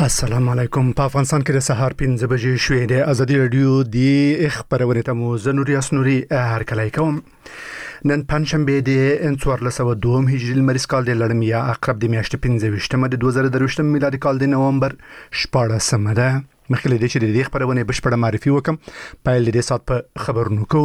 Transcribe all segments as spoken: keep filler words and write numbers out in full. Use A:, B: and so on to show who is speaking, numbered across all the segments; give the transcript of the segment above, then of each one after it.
A: السلام علیکم. په افغانستان کې د سهار پنځه بجې شوې د ازادي رادیو د خبرونه ته مو زنوري اسنوري هر کله کوم نن پنځشنبه د څوارلس سوه دوه هجري لمریز کال د لړمیا عقرب د میاشتې پنځه ویشتمه د دوه زره درویشتم میلادي کال د نومبر شپاړسمه ده. مخکې له دې چې د دې خبرونه بشپړه معرفي وکم پیل د دې سات په خبرونو کو.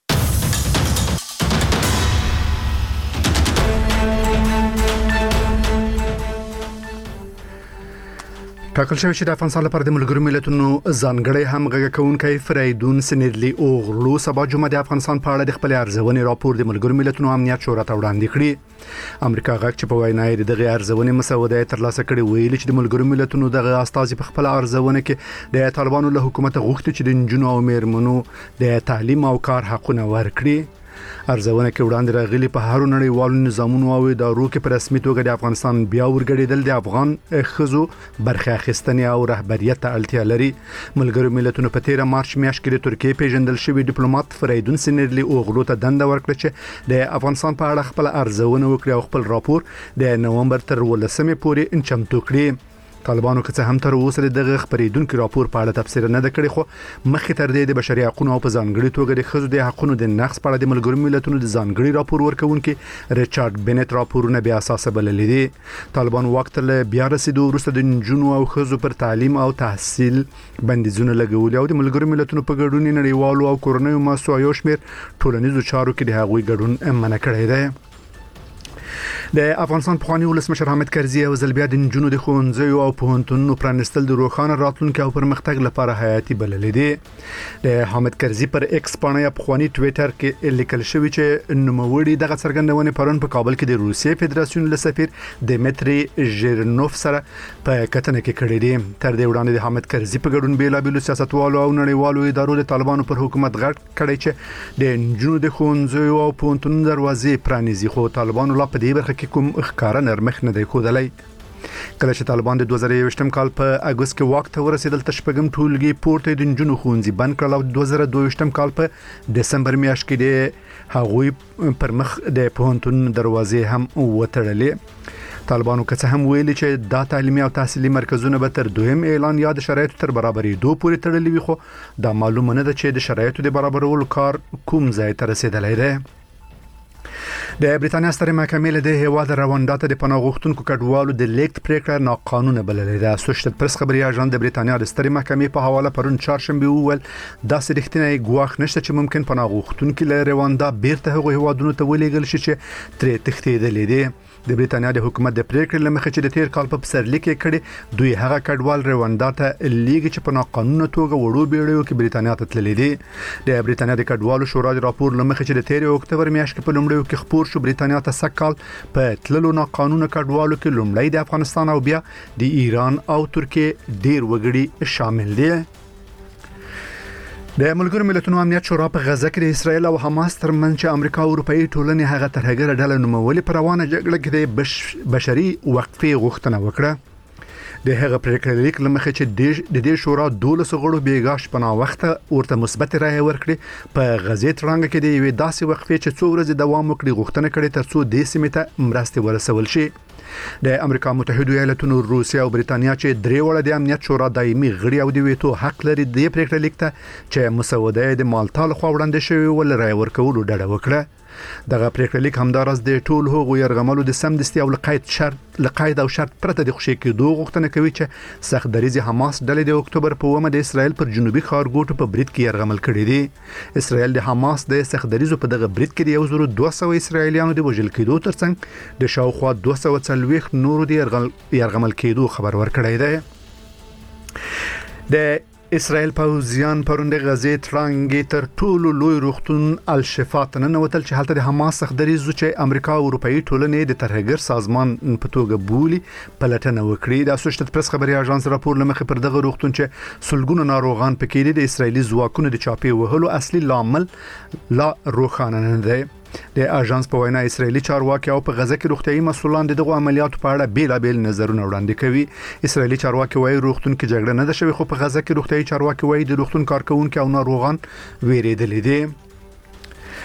A: ټاکل شوی چې د افغانستان لپاره د ملګرو ملتونو ځانګړی همغږي کوونکی فریدون سنیرلی اوغلو سبا جمعه د افغانستان په اړه د خپل ارزونې راپور د ملګرو ملتونو امنیت شورا ته وړاندې کړی. امریکا غږ چې په وینا یې دغه ارزونې مسوده ترلاسه کړې ویل چې د ملګرو ملتونو دغه استازي په خپل ارزونه کې د طالبانو له حکومت غوښتي چې د نجونو او میرمنو د تعلیم او کار حقونه ورکړي. ارزونه کې وړاندې راغلي په هر نړیوالو نظامونو او ادارو کې په رسمي توګه د افغانستان بیا ورګړېدل د افغان ښځو برخه اخیستنې او رهبریت ته اړتیا لري. ملګرو ملتونو په تیر مارچ میاشت کې د ترکیې پیژندل شوی ډیپلوماټ فریدون سنیرلی اوغلو ته دنده ورکړه چې د افغانستان په اړه خپل ارزونه وکړي او خپل راپور د نومبر تر ولسمې پورې چمتو کړي. طالبانو که څه هم تر اوسه دغه خبرېدونکو راپور په اړه تفسیر نه کړی، خو مخکې تر دې د بشري حقوقو او په ځانګړي توګه د ښځو د حقوقو د نقض په اړه د ملګرو ملتونو د ځانګړي راپور ورکونکي ریچارډ بنت راپورونه بیا اساسه بللي دي. طالبان وخت له بیا رسیدو وروسته د نجونو او ښځو پر تعلیم او تحصیل بندیزونه لګولي او د ملګرو ملتونو په ګډون نړیوالو او کورنیو مسایو شمیر ټولنیزو چارو کې د هغوی ګډون منع کړی دی. د افغانستان پخوانی ولسمشر حامد کرزي او زلبیا د نجونو د ښوونځیو او پوهنتونونو پرانستل د روښانه راتلونکي او پرمختګ لپاره حیاتي بللي دي. د حامد کرزي پر ایکس باندې پخوانی ټویټر کې لیکل شوی چې نوموړي دغه څرګندونه پرون په کابل کې د روسیې فدراسیون له سفیر دمیتری ژیرنوف سره په کتنه کې کړې دي. تر دې وړاندې د حامد کرزي په ګډون بیلابېلو سیاستوالو او نړیوالو ادارو د طالبانو پر حکومت غږ کړی چې د نجونو د ښوونځیو او پوهنتونونو دروازې پرانیزي، خو طالبانو لا په دې برخه کې کوم ښکارا نرمښت نه دی ښودلی. کله چې طالبان د دوه زره یوویشتم کال په اګوست کې واک ته ورسېدل تر شپږم ټولګي پورته د نجونو ښوونځي بند کړل او د دوه زره دوه ویشتم کال په دسمبر میاشت کې د هغوی پر مخ د پوهنتون دروازې هم وتړلې. طالبانو که څه هم ویلي چې دا تعلیمي او تحصیلي مرکزونه به تر دویم اعلان یا د شرایطو تر برابرېدو پورې تړلي وي، خو دا معلومه نه ده چې د شرایطو د برابرولو کار کوم ځای ته رسېدلی دی. د بریتانیا سترې محکمې له د هیواد رواندا ته د پناه غوښتونکو کډوالو د لیکت پریکړه ناقانونه بللې ده. اسوشیټډ پریس خبري اژانس د بریتانیا د سترې محکمې په حواله پرون چهارشنبه وویل داسې رښتینی ګواښ نشته چې ممکن پناه غوښتونکي له رواندا بیرته هغو هیوادونو ته ولېږل شي چې ترې تښتېدلي دي. د بریتانیا د حکومت د پریکړې لمخې چې د تیر کال په پسرلي کې کړي دوی هغه کډوال رواندا ته لیږي چې په ناقانونه توګه وړو بیړیو کې بریتانیا ته تللي دي. د بریتانیا د کډوالو شورا د راپور لمخې چې د تیر اکتوبر میاشت کې په لومړیو کې خپور شو بریتانیا ته سکهال په تللو ناقانونه کډوالو کې لومړی د افغانستان او بیا د ایران او ترکیې ډیر وګړي شامل دي. د ملګرو ملتونو امنیت شورا په غزه کې د اسرایل او حماس ترمنځ چې امریکا او اروپאי ټولنې هغه ترهګره ډله نومولې پر روانه جګړه کې د بش بشري وقفې غوښتنه وکړه. د هغه پریکړه لیک لمخې چې د دې شورا دولس غړو بیګاش پناه وخت ورته مثبت رائے ورکړي په غزې ترانګ کې د یوې داسې وقفې چې څو ورځې دوام وکړي غوښتنه کړې ترڅو د سیمې ته مرستې ورسول شي. د امریکا متحده ایالاتونو، روسیا او بریتانیا چې درې وړه د امنیت شورا دایمي غړي او د ویټو حق لري د پریکړه لیک ته چې مسوده د مالټا لخوا وړاندې شوی ول رائے ورکولو ډډه وکړه. دغه پریکړه لیک همدارس د ټول هغو يرغملو د سمدستي او لقید شرط لقید او شرط پرته د خوشي کېدو غوښتنه کوي چې سخت دریزي حماس ډلې د اکتوبر په اومه د اسرایل پر جنوبي ښارګوټو په برید کې يرغمل کړي دي. اسرایل د حماس د سخت دریزو په دغه برید کې د یو زره دوه سوه اسرایلیانو د وژل کېدو ترڅنګ د شاوخوا دوه سوه څلوېښت نورو د يرغمل کېدو خبر ورکړی دی. د اسرائیل پوځیان پرون د غزې ترانګې تر ټولو لوی روغتون الشفا ته ننوتل چې هلته د حماس سخت دریزو چې امریکا او اروپאי ټولنې د ترهګر سازمان په توګه بولي پلټنه وکړي. د اسوشیټډ پریس خبري اژانس راپور لمخې پر دغه روغتون چې سلګونو ناروغان پکې دي د اسرایلی ځواکونو د چاپی وهلو اصلي لامل لا روښانه نه دی. د اژانس په وینا اسرایلی چارواکي او په غزه کې روغتيایي مسؤلان دغه عملیاتو په اړه بیلابېل نظرونه وړاندې کوي. اسرایلی چارواکي وايي روغتون کې جګړه نه ده شوې، خو په غزه کې روغتيایي چارواکي وايي د روغتون کارکونکو او ناروغان ویریدل دي.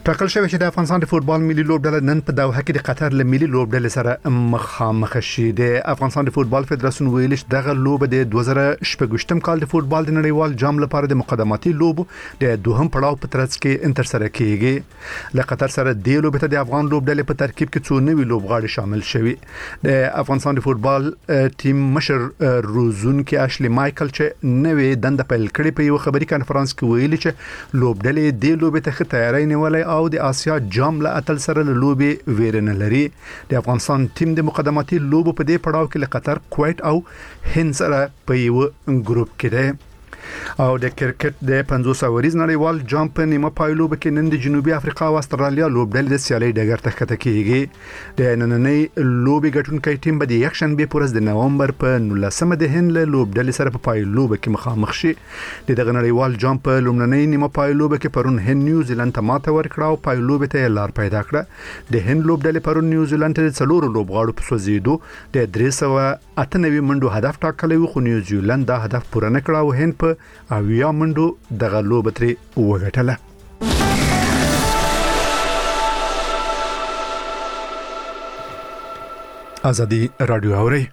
A: ټاکل شوی چې د افغانستان د فوتبال ملي لوبډله نن په دوحه کې د قطر له ملي لوبډلې سره مخامخ شي. د افغانستان د فوتبال فدراسیون ویلي چې دغه لوبه د دوه زره شپږ کال د فوتبال د نړیوال جام لپاره د مقدماتي لوبو د دوهم پړاو په ترڅ کې انترسره کیږي. له قطر سره د لوبې ته د افغان لوبډلې په ترکیب کې څو نوي لوبغاړي شامل شوي. د افغانستان د فوتبال ټیم مشر روزون کې اشلی مایکل چې نوې دنده پیل کړې په یو خبري کانفرنس کې ویلي چې لوبډلې د لوبې ته تیاری نیولې او د آسیا جام له اتل سره له لوبې ویرنه لري. د افغانستان ټیم د مقدماتي لوبو په دې پړاو کې له قطر، کویت او هند سره په یو ګروپ کې دی. او د کرکټ د پنځوس اوریز نړیوال جام په نیمه پایلو کې نن د جنوبي افریقا او استرالیا لوبډلې د سیالي ډګر ته ښکته کیږي. د نننۍ لوبې ګټونکي ټیم به د یک شنبه پر ورځ د نومبر په نولسمه د هند له لوبډلې سره په پایلو کې مخامخ شي. د دغه نړیوال جام په لومړنۍ نیمه پایلو کې پرون هند نیوزیلند ته ماته ورکړه او پایلو ته لار پیدا کړه. د هند لوبډلې پرون نیوزیلند ته څلور لوبغاړو په سوزیدو د درې سوه اته نوي منډو هدف ټاکلی و، خو نیوزیلند دا هدف پوره نه کړ او هند په اویا منډو دغه لوبه ترې وګټله. ازادي رادیو اوري.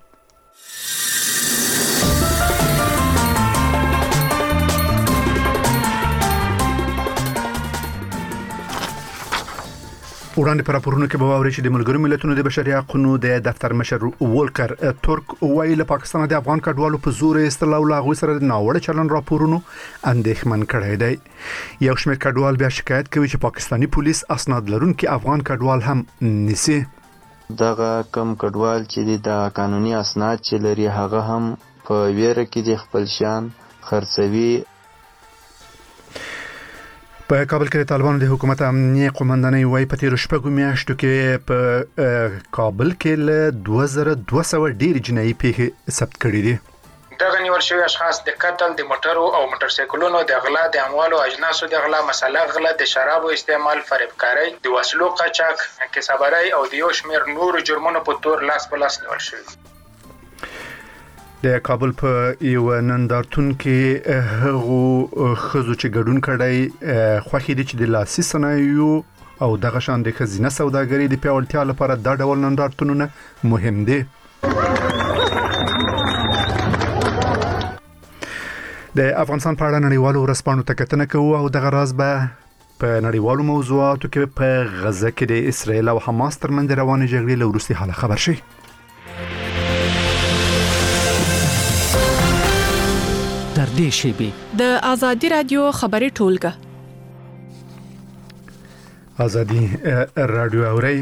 A: وړاندې پر راپورونو کې به واوري چې د ملګرو ملتونو د بشري حقوقو د دفتر مشر وولکر ترک ویل پاکستان د افغان کډوالو په زور استلو لا غوي سره د ناوړه چلن راپورونو اندېښمن کړی دی. یو شمېر کډوال بیا شکایت کوي چې پاکستانی پولیس اسناد لرونکي افغان کډوال هم نیسي.
B: دغه کم کډوال چې د قانوني اسناد چې لري هغه هم په ویره کې د خپل شان خرڅوي.
A: په کابل کې طالبانو د حکومت امنیه قومندانۍ وایي په تیر شپږو میاشتو کې په کابل کې له دوه زره دوه سوه ډیر جنایي پیښې ثبت کړې دي.
C: دغه نیول شوی اشخاص د قتل، د موټرو او موټر سایکلونو د غلا، د اموالو اجناسو د غلا، مساله غلا، د شرابو استعمال، فریبکاري، د وسلو قاچاق، کسبګرۍ او د یو شمېر نورو جرمونو په تور لاس په لاس نیول شوی.
A: د کابل په یو نندارتون کې هغه خزو چې ګډون کړی خوښې دي چې د لاسي صنایعو او دغه شان د خزینه سوداګرۍ د پیاوړتیا لپاره دا ډول نندارتونونه مهم دي. د افغانستان په اړه نړیوالو ورځپاڼو ته کتنه کوو او دغه راز به په نړیوالو موضوعاتو کې په غزه کې د اسرائیل او حماس ترمنځ روانې جګړې له وروستي حاله خبر شي.
D: در دې شیبه
E: د ازادي رادیو خبري ټولګه
A: ازادي رادیو اوري.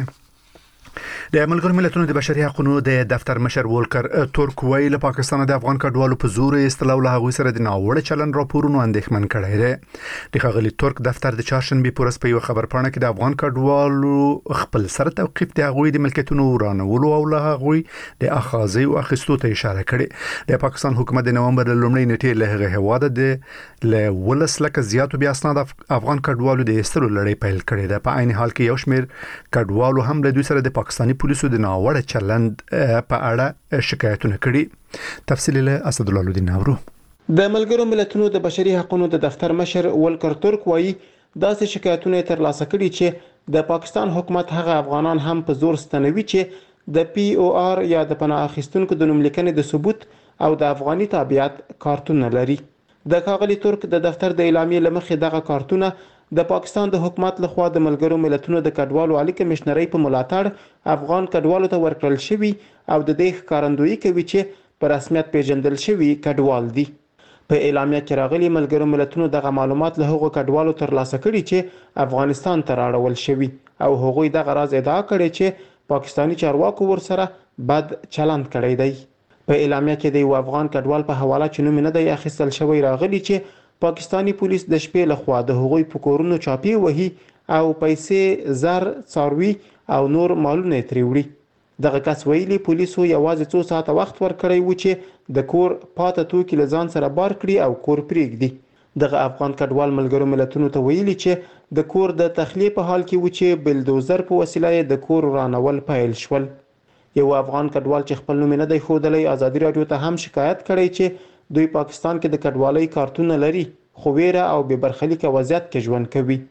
A: د ملګرو ملتونو د بشري حقوقو د دفتر مشر وولکر ترک ویل پاکستان د افغان کډوالو په زور استلو له هغوی سره د ناوړه چلن راپورونو اندېښمن کړی دی. د ښاغلي ترک دفتر د چهارشنبې په ورځ په یو خبرپاڼه کې د افغان کډوالو خپل سر توقیف د هغوی د ملکیتونو ورانولو او له هغوی د اخاذي او اخیستو ته اشاره کړې. د پاکستان حکومت د نومبر لومړۍ نیټې له هغه هواده د ل ولس لکه زیاتو بیا اسناد افغان کډوالو د استلو لړۍ پیل کړې ده. په عین حال کې یو شمېر کډوالو هم له دوی سره د پاکستاني پولیسو د ناوړه چلند په اړه شکایتونه کړي. تفصیل له اسد الله الدین نورو.
F: د ملګرو ملتونو د بشري حقوقو د دفتر مشر وولکر ترک وایي داسې شکایتونه تر لاسه کړي چې د پاکستان حکومت هغه افغانان هم په زور ستنوي چې د پی او آر یا د پناه اخیستونکو د نوملیکنې د ثبوت او د افغاني تابعیت کارتون لري. د ښاغلي ترک د دفتر د اعلامیې لمخې دغه کارتونه د پاکستان د حکومت لخوا د ملګرو ملتونو د کډوالو عالی کمشنرۍ په ملاتړ افغان کډوالو ته ورکړل شوی او د دې ښکارندویي کوي چې په رسمیت پیژندل شوی کډوال دي. په اعلامیه کې راغلي ملګرو ملتونو دغه معلومات له هغو کډوالو ترلاسه کړي چې افغانستان ته راړول شوي او هغوی دغه راز ادعا کړي چې پاکستانی چارواکو ورسره بد چلند کړی دی. په اعلامیه کې د یو افغان کډوال په حواله چې نوم نه دی اخیستل شوی راغلي چې پاکستانی پولیس د شپې لخوا د هغوی په کورونو چاپی وهي او پیسې، زر، څاروي او نور مالونه ترې وړي. دغه کس ویلي پولیسو یوازې څو ساعته وخت ورکړی و چې د کور پاته توکي له ځان سره بار کړي او کور پرېږدي. دغه افغان کډوال ملګرو ملتونو ته ویلي چې د کور د تخلیې په حال کې و چې بلدوزر په وسیله یې د کور ورانول پیل شول. یو افغان کډوال چې خپل نوم نه دی ښودلی ازادي راډیو ته هم شکایت کړی چې دوی پاکستان کې د کډوالۍ کارتونه لري خو ویره او بې برخلیکه وضعیت کې ژوند کوي.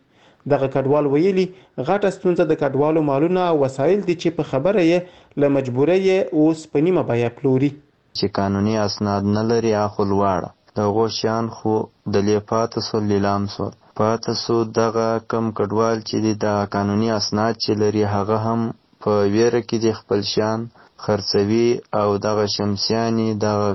F: دغه کډوال ویلي غټه ستونزه د کډوالو مالونه او وسایل دي چې په خبره یې له مجبورۍ اوس په نیمه بیه پلوري.
B: چې قانوني اسناد نه لري اخو لواړه دغه شیان خو د لیپاتو سو لیلام سو پاتې سو. دغه کم کډوال چې دي د قانوني اسناد چې لري هغه هم په ویره کې د خپل شیان خرڅوي او دغه شمسیانی دغه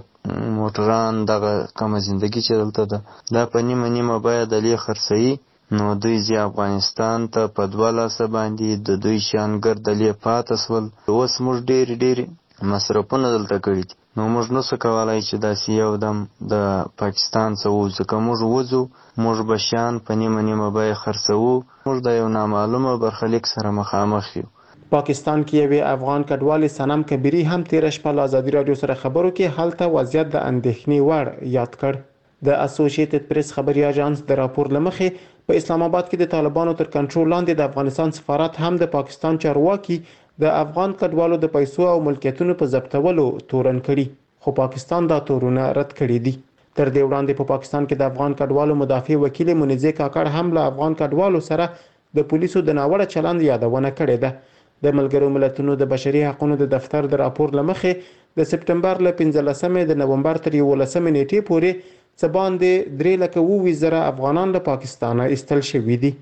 B: موټران دغه کم زندگی چې دلته ده دا په نیمه نیمه بیه د لی خرڅوي. نو دوی ځي افغانستان ته په دوه لاسه باندې د دوی شیان ګردلې پاتې سول. اوس موږ ډېرې ډېرې مصرفونه دلته کړي دي نو موږ نسو کولی چې داسې یو دم د پاکستان څخه ووځو. که موږ وځو موږ به شیان په نیمه نیمه بیه خرڅوو. موږ د یو نامعلومه برخلیک سره مخامخ یو.
F: پاکستان کې یوې افغان کډوالې سنم کبیری هم تیره شپه له ازادي راډیو سره خبرو کې هلته وضعیت د اندېښنې وړ یاد کړ. د اسوسییټډ پریس خبري اژانس د راپور لمخې په اسلام آباد کې د طالبانو تر کنټرول لاندې د افغانستان سفارت هم د پاکستان چارواکي د افغان کډوالو د پیسو او ملکیتونو په ضبطولو تورن کړي، خو پاکستان دا تورونه رد کړي دي. تر دې وړاندې په پاکستان کې د افغان کډوالو مدافع وکیل منیزه کاکړ هم له افغان کډوالو سره د پولیسو د ناوړه چلند یادونه کړې ده. د ملګرو ملتونو د بشري حقوقو د دفتر د راپور لمخې د سپټمبر له پنځلسمې د نومبر تر یولسمې نیټې پورې څه باندې درې لکه اووه زره افغانان له پاکستانه ایستل شوي دي.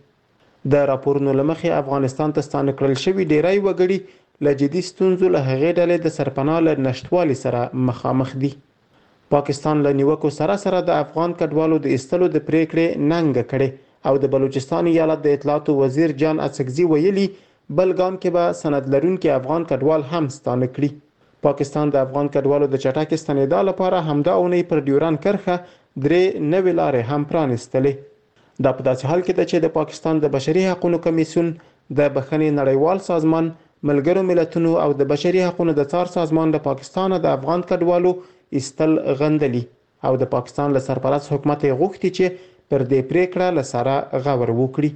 F: د راپورونو لمخې افغانستان ته ستانه کړل شوي ډیری وګړي له جدي ستونزو له هغې ډلې د سرپناه له نشټوالي سره مخامخ دي. پاکستان له نیوکو سره سره د افغان کډوالو د ایستلو د پریکړې ننګه کړې او د بلوچستان ایالت د اطلاعاتو وزیر جان اڅکزي ویلي بل ګام کې به سند لرونکي افغان کډوال هم ستانه کړي. پاکستان د افغان کډوالو د چټک ستنېدا لپاره همدا اونۍ پر ډیوران کرښه درې نوې لارې هم پرانستلې. دا په داسې حال کې ده چې د پاکستان د بشري حقوقو کمیسیون د بخښنې نړیوال سازمان، ملګرو ملتونو او د بشري حقوقو د څار سازمان د پاکستان د افغان کډوالو ایستل غندلي او د پاکستان له سرپرست حکومت یې غوښتي چې پر دې پریکړه له سره غور وکړي.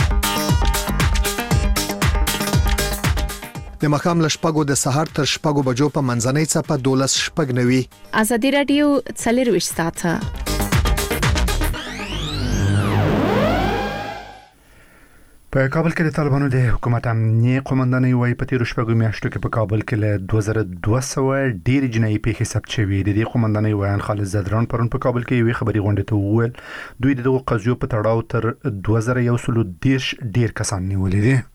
G: د مخام له شپږو د سهار تر شپږو بجو په منځنۍ څپه دولس شپږ نوي.
E: ازادي راډیو څلرویشت ساعته
A: په کابل کې د طالبانو د حکومت امنیه قومندانۍ وايي په تیرو شپږو میاشتو کې په کابل کې له دوه زره دوه سوه ډېر جنایي پیښې ثبت شوې دي. د قومندانۍ ویان خالد زدران پرون په کابل کې یوې خبري غونډې ته وویل دوی دغه قضیو په تړاو تر دوه زره یو سل دېرش ډېر کسان نیولي دي.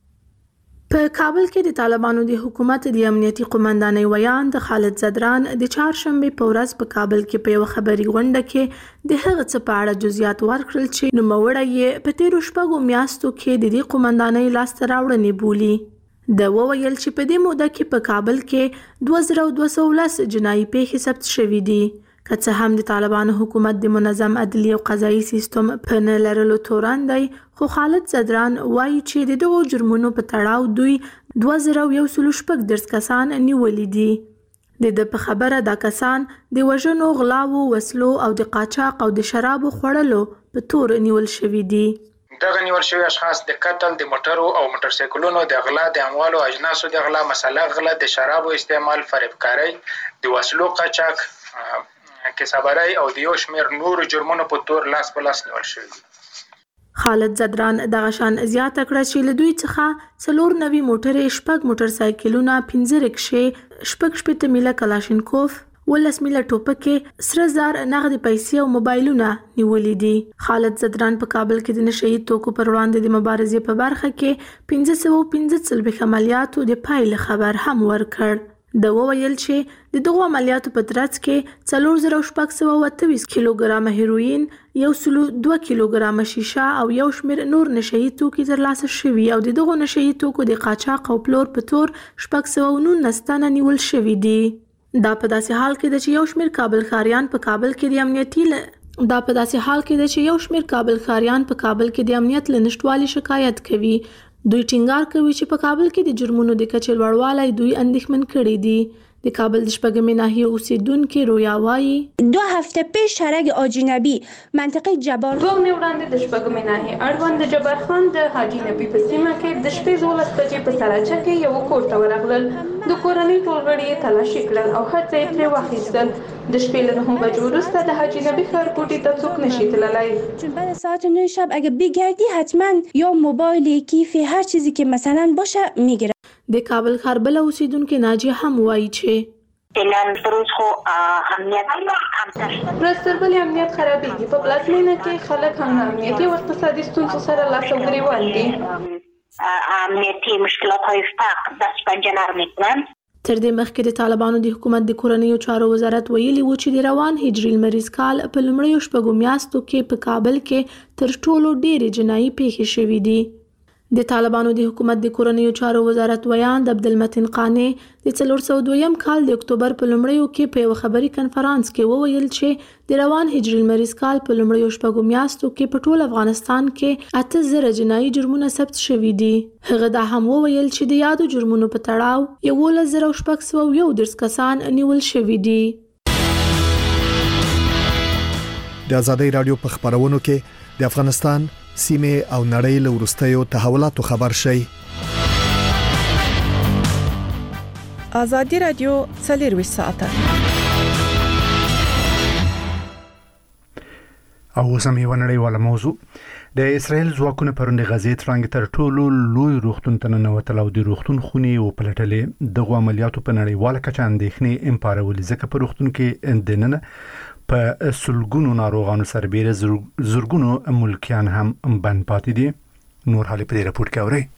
H: په کابل کې د طالبانو د حکومت د امنیتي قومندانۍ ویان د خالد زدران د چهارشنبه په ورځ په کابل کې په یو خبري غونډه کې د هغه څه په اړه جزئیات ورکړل چې نوموړی یې په تیرو شپږو میاشتو کې د دې قومندانۍ لاسته راوړنې بولي. د وویل چې په دې موده کې په کابل کې دوه زره دوه سوه ولس جنایي پیښې ثبت شوې دي. که څه هم د طالبانو حکومت د منظم عدلي او قضایي سیستم په نه لرلو تورن دی، خو خالد زدران وایي چې د دغو جرمونو په تړاو دوی دوه زره یو سل شپږ دېرش کسان نیولي دي. د ده په خبره دا کسان د وژنو، غلاو، وسلو او د قاچاق او د شرابو خوړلو په تور نیول شوي دي.
C: دغه نیول شوي اشخاص د قتل، د موټرو او موټر سایکلونو د غلا، د اموالو اجناسو د غلا، مساله غلا، د شرابو استعمال، فریبکارۍ، د وسلو قاچاق، کسبګرۍ او د یو شمېر نورو جرمونو په تور لاس په لاس نیول شوي دي.
H: خالد زدران دغه شان زیاته کړه چې له دوی څخه څلور نوي موټرې، شپږ موټر سایکلونه، پنځه رکشې، شپږ شپېته میله کلاشینکوف، ولس میله ټوپکې، سره زر نغدي پیسې او موبایلونه نیولي دي. خالد زدران په کابل کې د نشه یي توکو پر وړاندې د مبارزې په برخه کې پنځه سوه پنځه څلوېښت عملیاتو د پایلې خبر هم ورکړ. د وویل چې د دغو عملیاتو په ترڅ کې څلور زره شپږ سوه اووه اویا کیلوګرامه هیروین، یو سل دوه کیلوګرامه شیشه او یو شمېر نور نشهیي توکي ترلاسه شوي او د دغو نشهیي توکو د قاچاق او پلور په تور شپږ سوه نولس تنه نیول شوي دي. دا په داسې حال کې ده چې یو شمېر کابل ښاریان په کابل کې د امنیتي ل... دا په داسې حال کې ده چې یو شمېر کابل ښاریان په کابل کې د امنیت له نشټوالي شکایت کوي. دوی ټینګار کوي چې په کابل کې د جرمونو د کچې لوړوالی دوی اندېښمن کړي دي. د کابل د شپږمې ناحیې اوسیدونکو رویا وایي
I: دو هفته پیش شرک حاجی نبی منطقه جبار
J: دوه ورځې وړاندې د شپږمې ناحیې اړوند د جبار خان د حاجی نبی په سیمه کې د شپې دولس بجې په سراچه کې یو کور ته ورغلل. د کورنۍ ټول غړي یې تلاشي کړل او هر ځای پرې واخیستل. د شپې له نهو بجو وروسته د حاجی نبی ښارګوټي ته څوک نشي تللی.
I: چون بعد ساعت نه شب اگه بگردی حتما یا موبایل کیف هر چیزی که مثلا باشه میگیره.
H: د کابل ښار بل اوسیدونکو ناجیه هم وایي چې
K: اعلان پروز خو امنیت هم تشته.
J: پرستربل امنیت خرابېږي. په پلازمینه کې خلک هم امنیتي او اقتصادي ستونزو سره لاس او ګریوان دي.
K: امنیتي مشکلات های فقر دست پنجه نرم میکنن.
H: تر دې مخکې د طالبانو د حکومت د کورنیو چارو وزارت ویلي و چې د روان هجري لمریز کال په لومړیو شپږو میاشتو کې په کابل کې تر ټولو ډېرې جنایي پیښې شوې دي. د طالبانو د حکومت د کورنیو چارو وزارت ویان د عبدالمتین قانی د څلور سوه دویم کال د اکتوبر په لومړیو کې په یو خبري کنفرانس کې وویل چې د روان هجري لمریز کال په لومړیو شپږو میاشتو کې په ټول افغانستان کې اته زره جنایي جرمونه ثبت شوي دي. هغه دا هم وویل چې د یادو جرمونو په تړاو یولس زره شپږ سوه یو دېرش کسان نیول شوي دي.
G: د ازادۍ رادیو په خبرونو کې د افغانستان سیمه او نړۍ له وروستیو تحولاتو خبر شي.
L: ازادي رادیو څلور ساعته
A: او سمې ونړیواله موضوع د اسرائیل ځواکونو پرون د غزې ترڅنګ تر ټولو لوی روغتون ته ننوتل او د روغتون خونې وپلټلې. دغه عملیاتو په نړیواله کچه اندېښنې امپارولې ځکه په روغتون کې دننه په سلګونو ناروغانو سربېره زرګونو ملکیان هم بند پاتې دي. نور حالې په دې راپور کې اورئ.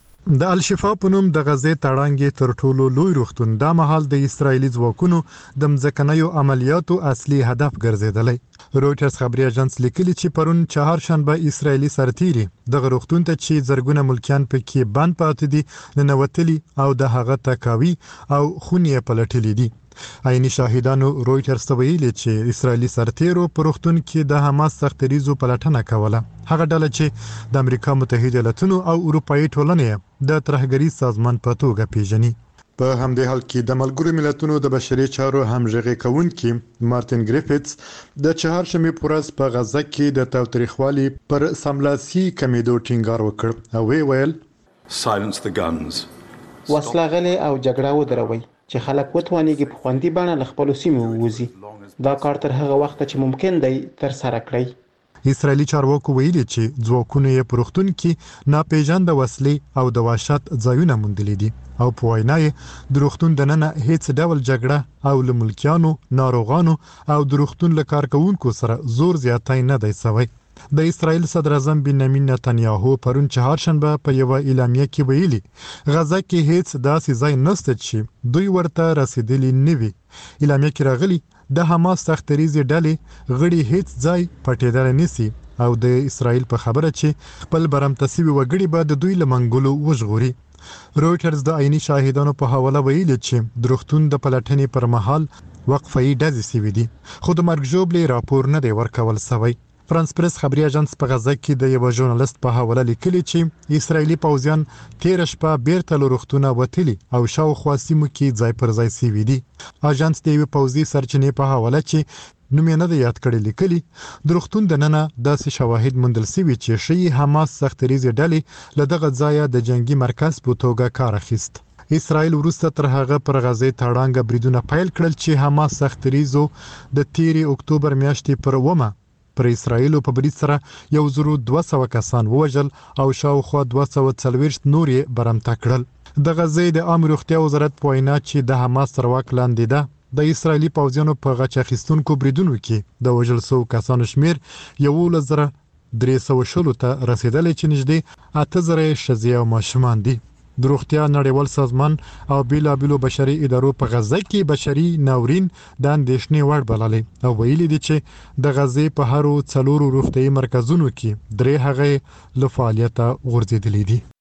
M: د الشفا په نوم د غزې تړانګې تر ټولو لوی روغتون دا مهال د اسرایلی ځواکونو د مځکنیو عملیاتو اصلي هدف ګرځیدلی. رويټرز خبري اژانس لیکلی چې پرون چهارشنبه اسرایلی سرتیري د غروختون ته چې زرګونه ملکیان پکې بند پاتې دي ننوتلي او د هغه تکاوي او خونې پلټلې دي. عیني شاهدانو رويټرز ته ویلي چې اسرایلی سرتیرو په روغتون کې د حماس سختریزو پلټنه کوله. هغه ډله چې د امریکا متحده ایالاتونو او اروپאי ټولنې د ترهګری سازمان په توګه پیژني. په همدې حال کې د ملګرو ملتونو د بشري چارو همغږي کوونکي مارټین ګریفټس د چهارشنبه پر ورځ په غزه کې د تاوتریخوالي پر سملاسي کمیدو ټینګار وکړ او وی ویل
N: silence the guns.
F: وسله غلې او جګړه ودروي چې خلک وتوانيږي په خوندي بڼه له خپل سیمو ووزي. دا کار تر هغه وخت چې ممکن دی تر سره کړی.
M: اسرایلی چارواکو ویلي چې ځواکونه یې پروختون کې ناپېژانده وسلې او د وحشت ځایونه موندلي دي او په وینا یې د روغتون دننه هیڅ ډول جګړه او له ملکیانو ناروغانو او د روغتون له کارکونکو سره زور زیاتی نه دی سوی. د اسرایل صدر اعظم بنیامین نتنیاهو پرون چهارشنبه په یو اعلامیه کې ویلي غزه کې هیڅ داسې ځای نشته چې دوی ورته رسیدلی نه وي. اعلامیه کې راغلي د حماس سختریزي ډلې غړي هیڅ ځای پټېدل نسی او د اسرایل په خبره چې خپل برمتسیوي وګړي به د دوی لمنګلو وژغوري. رويټرز د عیني شاهدانو په حواله ویلي چې دروختون د پلټنې پر مهال وقفه‌ای ډزې سوي دي خو د مرګ ژوبلې راپور نه دی ورکول سوی. فرانس پریس خبري اژانس په غزه کې د یو ژورنالیست په حواله لیکلي چې اسرایلی پوځیان تیر شپه بیرته لروختونه وتلي او شاوخوا سیمو کې ځای پر ځای سوي دي. اژانس د یو پوځي سرچینې په حواله چې نوم یې نه دی یاد کړی لیکلي دروختون دننه داسې شواهد موندل سوي چې شي حماس سختریزي ډلې له دغه ځایه د جنگي مرکز په توګه کار اخیست. اسرائیل وروسته تر هغه پر غزې تړانګه بریدونه پیل کړل چې حماس سختریزو د تیری اکتوبر میاشتې پر ومه پر اسرائیل په برید سره یو زرو دوه سوه کسان ووژل او شاوخوا دوه سوه څلوېښت نور یې برمته کړل. د غزې د عام روغتیا وزارت په وینا چې د حماس تر واک لاندې ده د اسرایلی پوځیانو په غچ اخیستونکو بریدونو کې د وژل شوو کسانو شمیر یولس زره درې سوه شلو ته رسیدلی چې نږدې اته زره ښځې او ماشومان دي. د روغتیا نړیوال سازمان او بیلابیلو بشري ادارو په غزه کې بشري ناورین د اندېښنې وړ بللې او ویلي دي چې د غزې په هرو څلورو روغتیايي مرکزونو کې درې هغې له فعالیته غورځېدلې دي.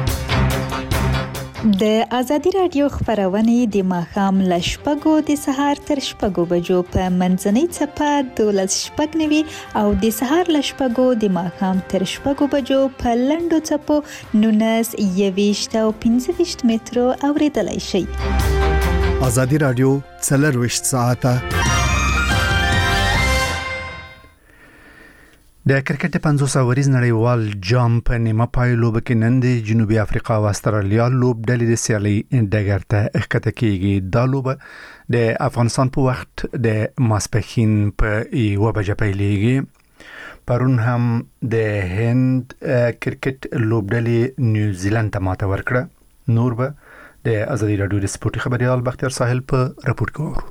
O: د ازادي رادیو خبرونه د ماښام له شپږو د سهار تر شپږو بجو په منځنۍ چپه دولس شپږ نوي او د سهار له شپږو د ماښام تر شپږو بجو په لنډو چپو نولس یویشت او پنځه ویشت مترو اوریدلای شي.
G: ازادي رادیو څلرويشت ساعته
A: د کرکټ پنځوس اوریز نړیوال جام په نیمه پای لوب کې نن د جنوبي افریقا او استرالیا لوب ډلې د سیالي ډګر ته ښکته کیږي. دا لوب د افغانستان په وخت د ماسپښین په یوه بجه پیلېږي. پرون هم د هند کرکټ لوب ډلې نیوزیلند ته ماته ورکړه. نور به د ازادي رادیو د سپورتي خبريال بختیار ساحل په راپور کې ورو.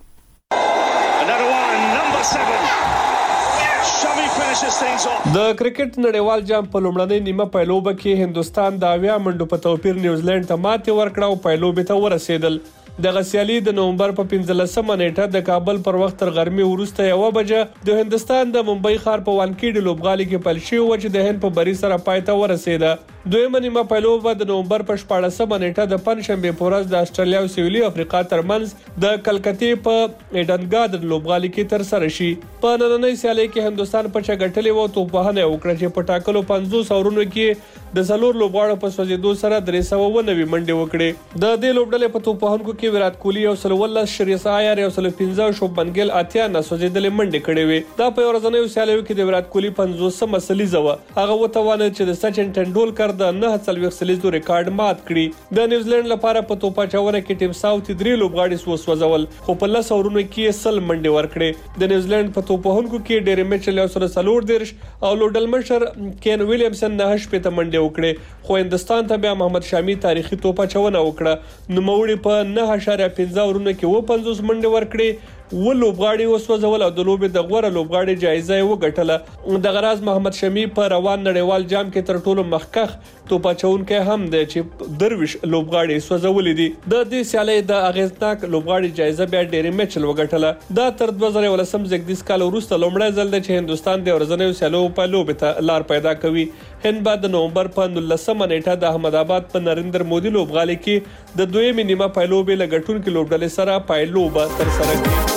P: د کرکټ نړیوال جام په لومړنۍ نیمه پایلوبه کې هندستان د اویا منډو په توپیر نیوزیلند ته ماتې ورکړه او پایلوبې ته ورسېدل. د غسیالي د نومبر په پنځلسمه نیټه د کابل پر وخت تر غرمې وروسته یو بجه د هندستان د ممبئی ښار په وانکېډ لوبغالي کې پیل شوی و چې د هند په بری سره پای ته ورسېده. دویمه نیمه پایلوبه د نومبر په شپاړسمه نیټه د پنځشنبه په ورځ د استرالیا او سویلي افریقا ترمنځ د کلکتې په ایډن ګارډن لوبغالي کې تر سره شي. په نننۍ سیالي کې هندستان په چغټلې و توپوهنه وکړه چې په ټاکلو پنځوس اورونو کې د څلور لوبغاړو په سوځېدو سره درې سوه اووه نوي منډې وکړې. د دې لوبډلې په توپوهونکو کې ویرات کوهلی یو سل ولس، شریف ایر یو سل پنځه، شوبمن ګیل اتیا نه سوځېدلې منډې کړې وې. دا په ورځنیو سیالیو کې د ویرات کوهلی پنځوسمه سلیزه وه. هغه وتوانید چې د سچن ټنډولکر د نهه څلوېښت سلیزو ریکارډ مات کړي. د نیوزیلند لپاره په توپ اچونه کې ټیم ساوث درې لوبغاړي وسوځول خو په لس اورونو کې سل منډې ورکړې. د نیوزیلند په توپوهونکو کې ډېری میچل یو سل څلور دېرش او لوډل مشر کین ویلیامسن نه شپېته منډې وکړې. خو هندستان ته بیا محمد شامي تاریخي توپ اچونه وکړه. نوموړي په نه اشاریه پنځه اورونو کې اووه پنځوس منډې ورکړې. و لوبغاړي وسوځول او د لوبې د غوره لوبغاړي جایزه یې وګټله. د غراز محمد شامي په روان نړیوال جام کې تر ټولو مخکخ توپ اچونکی هم دی چې درویش لوبغاړي سوځولې دي. د دې سیالۍ د اغیزناک لوبغاړي جایزه بیا ډېری میچل وګټله. دا تر دوه زره یولسم زېږدیز کال وروسته لومړی ځل دی چې هندستان د ورځنیو سیالیو په لوبې ته لار پیدا کوي. هند به د نومبر په نولسمه نیټه د احمد آباد په نریندر مودي لوبغالي کې د دویمې نیمه پایلوبې له ګټونکي لوبډلې سره پایلوبه ترسره کړي.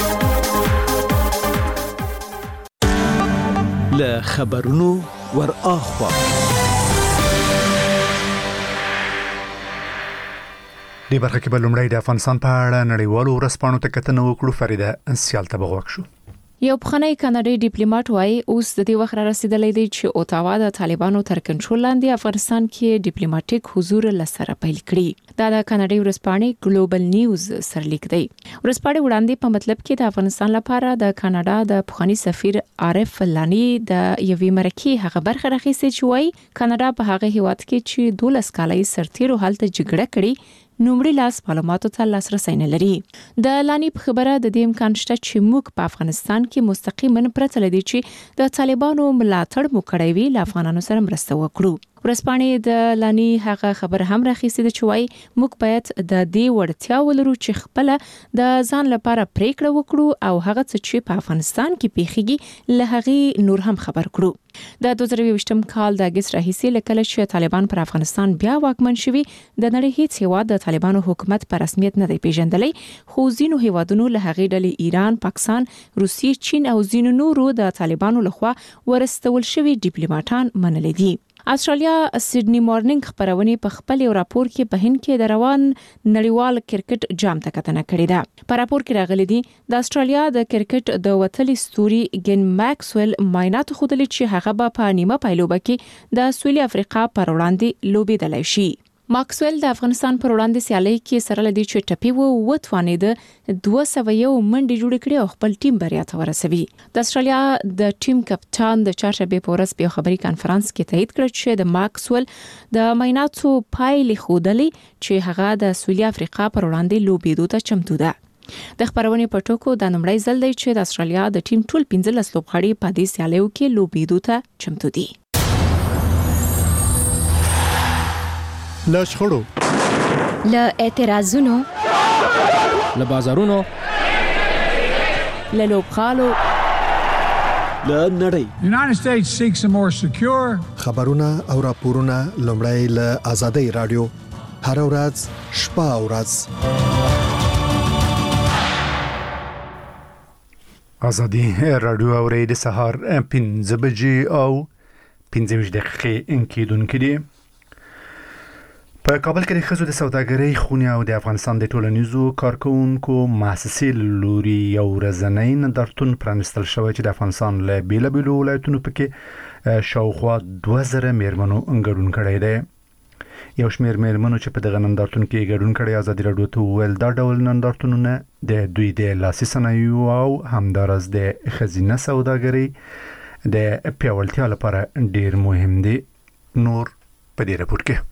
D: له خبرونو ور اخوا
A: دی برخه کې بل لومړی د افغانستان په اړه نړیوالو ورځپاڼو ته کتنه وکړو. فریده سیال ته بغوښ شو.
E: یو پخنی کاناډي ډیپلوماټ وايي اوس د دې وخت را رسیدلی دی چې اوتاوا د طالبانو تر کنټرول لاندې افغانستان کې ډیپلوماټیک حضور لسره پیل کړي. دا د کاناډي ورځپاڼې ګلوبل نیوز سرلیک دی. ورځپاڼې وړاندې په مطلب کې د افغانستان لپاره د کاناډا د پخوانی سفیر عارف فلانی د یوې مرکې هغه برخه راخیستې چې وايي کاناډا په هغه هیواد کې چې دولس کالای سرتیرو حالت جګړه کړي نومړي لاس معلوماتو ته لاسرسي نه لري. د لانی په خبره د دې امکان شته چې موږ په افغانستان کې مستقیما پرته لدی چې د طالبانو ملاتړ مو کړی وي له افغانانو سره مرسته وکړو. ورسپانې د لانی هغه خبر هم راخیستې چې وایي موږ باید د دې وړتیا ولرو چې خپل د ځان لپاره پریکړه وکړو او هغه څه چې په افغانستان کې پیښیږي له هغه نور هم خبر کړو. د دوه زره یوویشتم کال د اگست راهیسې لکه چې طالبان پر افغانستان بیا واکمن شوي د نړۍ هیڅ هیواد د طالبانو حکومت په رسمیت نه دی پیژندلی. خو ځینو هیوادونو له هغې ډلې ایران، پاکستان، روسیې، چین او ځینو نورو د طالبانو لخوا ورستول شوي ډیپلوماټان منلي دي. استرالیا سیدنی مارنینګ خبرونه په خپل راپور کې په هند کې د روان نړیوال کرکټ جام ته کتنه کړې ده. په راپور کې راغلي دي د استرالیا د کرکټ د وتلي ستوري ګن ماکسویل ماینات خودلی چې هغه به په نیمه پایلوبه کې د سویلي افریقا پر وړاندې لوبېدلی شي. ماکسویل د افغانستان پر وړاندې سیالي کې سره لدی چې ټپي وو وتوانید دوه سوه یو منډې جوړ کړي او خپل ټیم بریا ته ورسوي. د استرالیا د ټیم کپټان د چهارشنبه په ورځ په خبري کانفرنس کې تایید کړ چې د ماکسویل د مایناتو پایلې خودلې چې هغه د سویلي افریقا پر وړاندې لوبېدو ته چمتو ده. د خبرونې په ټکو د نمړی ځل دی چې د استرالیا د ټیم ټول پنځلس لوبغاړي په دې سیالیو کې لوبېدو ته چمتو دي.
G: له شخړو،
Q: له اعتراضونو،
D: له بازارونو،
E: له لوبغالو،
D: له نړۍ.
R: United States seeks a more secure.
G: خبرونه او راپورونه لومړی له ازادي رادیو هر ورځ شپه او ورځ
A: ازادي رادیو اوري د سهار پنځه بجې او پنځه دقیقې انکیدونکې دي. په کابل کې د ښځو د سوداګرۍ خونې او د افغانستان د ټولنیزو کارکونکو مؤسسې له لوري یو ورځنی نندارتون پرانیستل شوی چې د افغانستان له بیلابیلو ولایتونو پکې شاوخوا دوه زره میرمنو ګډون کړی دی. یو شمېر میرمنو چې په دغه نندارتون کې ګډون کړی ازادي راډیو ته وویل دا ډول نندارتونونه د دوی د لاسي صنایعو او همدارس د ښځینه سوداګرۍ د پیاوړتیا لپاره ډیر مهم دي. نور په دې راپور کې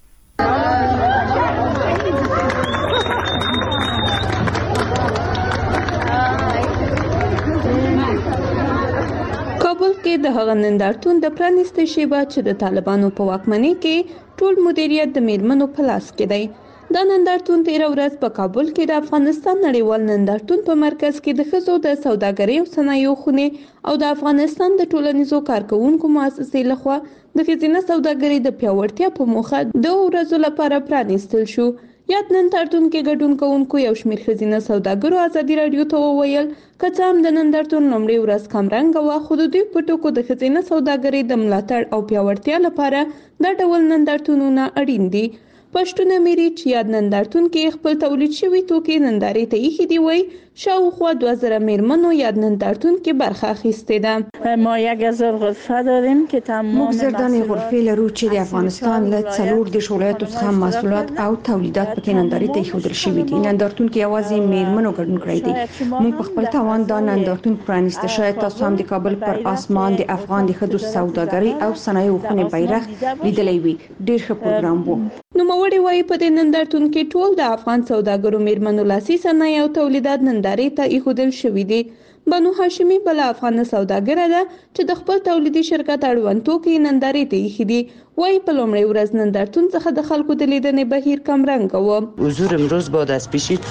J: کابل کې د هغه نندارتون د پرانیستې شیبه چې د طالبانو په واکمنۍ کې ټول مدیریت د میرمنو په لاس کې دی. دا نندارتون تیر ورځ په کابل کې د افغانستان نړیوال نندارتون په مرکز کې د ښځو د سوداګرۍ او صنایعو خونې او د افغانستان د ټولنیزو کارکونکو مؤسسې لخوا د ښځینه سوداګرۍ د پیاوړتیا په موخه د ورځو لپاره پرانیستل شو. یاد نندارتون کې ګډون کوونکو یو شمېر ښځینه سوداګرو ازادي راډیو ته وویل که څه هم د نندارتون لومړۍ ورځ کمرنګه وه خو د دوی په ټکو د ښځینه سوداګرۍ د ملاتړ او پیاوړتیا لپاره دا ډول نندارتونونه اړین دي. پښتون امیری چې یاد نندارتون کې خپل تولید شوي توکي نندارې ته ایښي دي وایي شاوخوا دوه زره میرمنو یاد نندارتون کې برخه اخیستې ده.
Q: ما یک هزار غرفه داریم که تمام
S: موږ زردانې غرفې لرو چې د افغانستان له څلور دېرش ولایتو څخه محصولات او تولیدات پکې نندارې ته ایښودل شوي دي. نندارتون کې یوازې میرمنو ګډون کړی دی. موږ په خپل توان دا نندارتون پرانیسته. شاید تاسو هم د کابل پر اسمان د افغان د ښځو سوداګرۍ او صنایعو خونې بیرغ لیدلی وي. ډېر ښه پروګرام و.
J: نوموړي وایي په دې نندارتون کې ټول د افغان سوداګرو میرمنو لاسي صنایع او تولیدات نندارې ته ایښودل شوي دي. بنو هاشمي بله افغانه سوداګره ده چې د خپل تولیدي شرکت اړوند توکي نندارې ته ایښي دي. وایي په لومړۍ ورځ نندارتون څخه د خلکو د لیدنې بهیر کمرنګه و.
T: حضور امروز با دست پیشید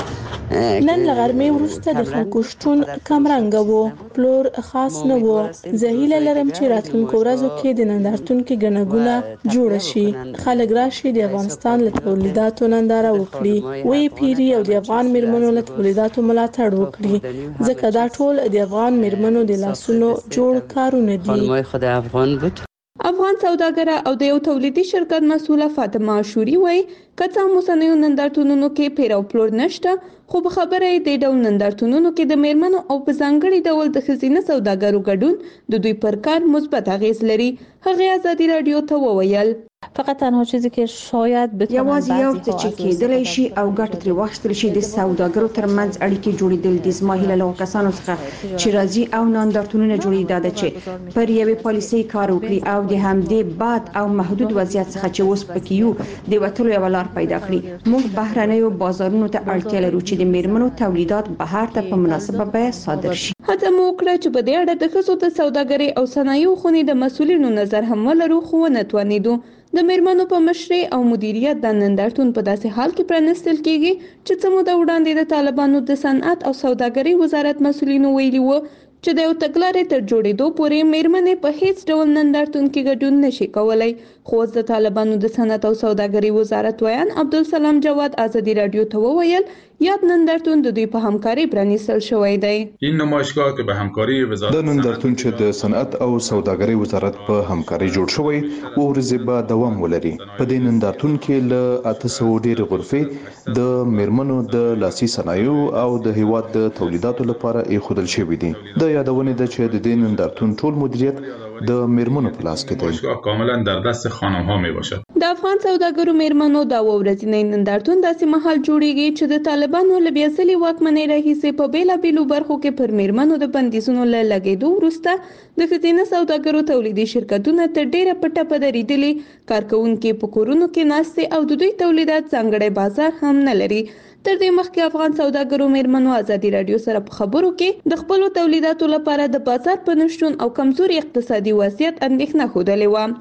H: نن له غرمې وروسته د خلکو شتون کمرنګه و. پلور خاص نه و. زه هیله لرم چې راتلونکو ورځو کې د نندارتون کې ګڼه ګوڼه جوړه شي. خلک راشي د افغانستان له تولیداتو ننداره وکړي، ویې پیري او د افغان میرمنو له تولیداتو ملاتړ وکړي، ځکه دا ټول د افغان میرمنو د لاسونو جوړ کارونه دي.
T: خانمای خود افغان بود.
J: افغان سوداګره او د یو تولیدي شرکت مسوله فاطمه عاشوري وایي که څه هم اوسنیو نندارتونونو کې پیر او پلور نشته خو په خبره یې د ډول نندارتونونو کې د میرمنو او په ځانګړي ډول د ښځینه سوداګرو ګډون د دوی پر کار مثبت اغیز لري. هغې ازادي راډیو ته وویل
Q: فقط تنها چیزی که شاید بتونن
S: یوازې یو څه چې کېدلی شي او ګټه ترې واخیستل شي د سوداګرو ترمنځ اړیکې جوړېدل دي. زما هیله له هغو کسانو څخه چې راځي او نندارتونونه جوړوي دا ده چې پر یوې پالیسۍ کار وکړي او د همدې باد او محدود وضعیت څخه چې اوس پکې یو د وتلو یوه لار پیدا کړي. موږ بهرنیو بازارونو ته اړتیا لرو چې د میرمنو تولیدات بهر ته په مناسبه بیه صادر شي.
J: هڅه مو وکړه چې په دې اړه د ښځو د سوداګرۍ او صنایعو خونې د مسؤلینو نظر هم ولرو خو ونه توانېدو. د میرمنو په مشرۍ او مدیریت د نندارتون په داسې حال کې پرانیستل کیږي چې څه موده وړاندې د طالبانو د صنعت او سوداګرۍ وزارت مسؤلینو ویلي وو چې د یو تګلارې تر جوړېدو پورې میرمنې په هیڅ ډول نندارتون کې ګډون نشي کولی. خو اوس د طالبانو د صنعت او سوداګرۍ وزارت ویان عبدالسلام جواد ازادي راډیو ته وویل یاد نندارتون د دوی په همکاري پرانیستل شوی دی.
U: این نمایشگاه که به همکاری وزارت
V: د نندارتون چې د صنعت او سوداګرۍ وزارت په همکاري جوړ شوی او ورځې به دوام ولري. په دې نندارتون کې له اته سوه ډېرې غرفې د میرمنو د لاسي صنایعو او د هیواد د تولیداتو لپاره ایښودل شوي دي. د یادونې ده چې د دې نندارتون ټول مدیریت د میرمنو په لاس کې دی.
U: کاملا در دست خانم‌ها میباشد.
J: د افغان سوداګرو میرمنو دا ورځنی نندارتون داسې مهال جوړیږي چې د طالبانو له بیا ځلې واکمنۍ راهیسې په بیلابیلو برخو کې پر میرمنو د بندیزونو له لګېدو وروسته د ښځینه سوداګرو تولیدي شرکتونه تر ډیره په ټپه درېدلي. کارکوونکي په کورونو کې ناستې او د دوی تولیدات ځانګړی بازار هم نه لري. تر دې مخکې افغان سوداګرو میرمنو ازادي راډیو سره په خبرو کې د خپلو تولیداتو لپاره د بازار په نشتون او کمزوري اقتصادي وضعیت اندېښنه ښودلې وه.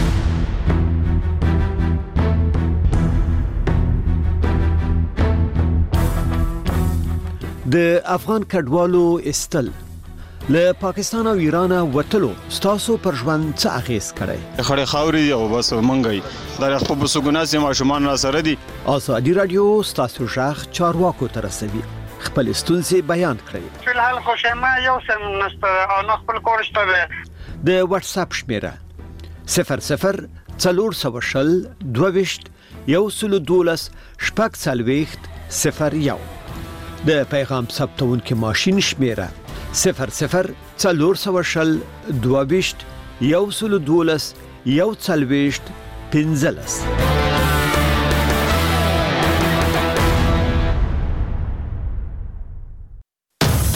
D: د افغان کډوالو استل له پاکستان او ایران وتلو ستاسو پر ژوند څه اغیز کړی؟
W: خړې خاوري او بس منګي دا خپل بسګوناسي ماشومان را سره دي.
D: ازادي راډیو ستاسو ژغ چارواکو ته رسوي. خپل ستونزې بیان کړئ.
X: فلحال خو شمه یو سم نشته او نه خپل کور شته.
D: د واتس اپ شمیره صفر صفر څلور سوه شل دوه ویشت یو سل دولس شپږ څلوېښت صفر یو. د پیغام ثبتونکي ماشین شمیره صفر صفر څلور سوه شل دوه ویشت یو سل دولس یو څلوېښت پنځلس.